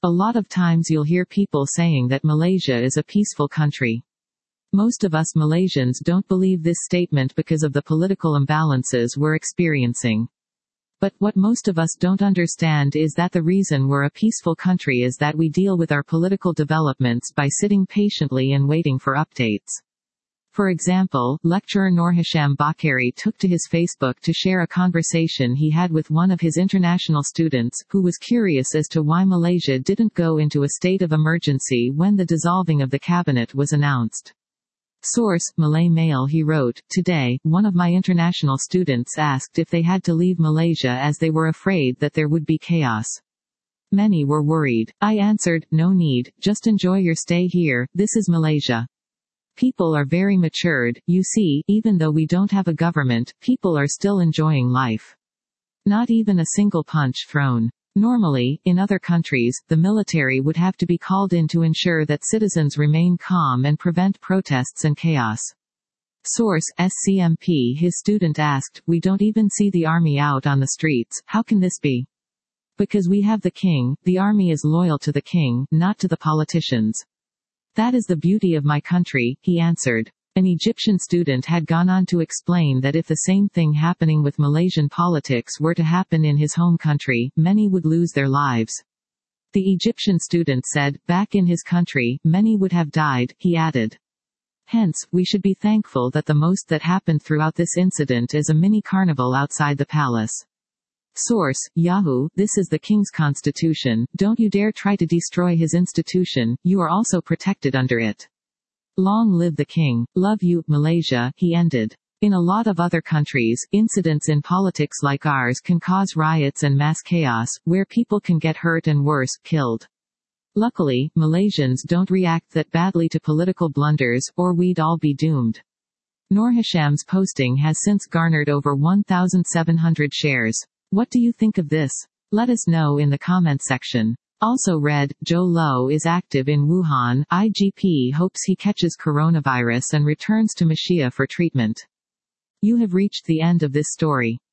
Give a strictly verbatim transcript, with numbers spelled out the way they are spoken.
A lot of times you'll hear people saying that Malaysia is a peaceful country. Most of us Malaysians don't believe this statement because of the political imbalances we're experiencing. But what most of us don't understand is that the reason we're a peaceful country is that we deal with our political developments by sitting patiently and waiting for updates. For example, lecturer Nurhisham Bakari took to his Facebook to share a conversation he had with one of his international students, who was curious as to why Malaysia didn't go into a state of emergency when the dissolving of the cabinet was announced. Source, Malay Mail. He wrote, "Today, one of my international students asked if they had to leave Malaysia as they were afraid that there would be chaos. Many were worried. I answered, no need, just enjoy your stay here, this is Malaysia. People are very matured, you see, even though we don't have a government, people are still enjoying life. Not even a single punch thrown. Normally, in other countries, the military would have to be called in to ensure that citizens remain calm and prevent protests and chaos." Source, S C M P. His student asked, "We don't even see the army out on the streets, how can this be?" "Because we have the king, the army is loyal to the king, not to the politicians. That is the beauty of my country," he answered. An Egyptian student had gone on to explain that if the same thing happening with Malaysian politics were to happen in his home country, many would lose their lives. The Egyptian student said, back in his country, many would have died, he added. Hence, we should be thankful that the most that happened throughout this incident is a mini carnival outside the palace. Source, Yahoo. This is the king's constitution, don't you dare try to destroy his institution, you are also protected under it. Long live the king. Love you, Malaysia, he ended. In a lot of other countries, incidents in politics like ours can cause riots and mass chaos, where people can get hurt and worse, killed. Luckily, Malaysians don't react that badly to political blunders, or we'd all be doomed. Nurhisham's posting has since garnered over one thousand seven hundred shares. What do you think of this? Let us know in the comment section. Also read, Joe Low is active in Wuhan, I G P hopes he catches coronavirus and returns to Malaysia for treatment. You have reached the end of this story.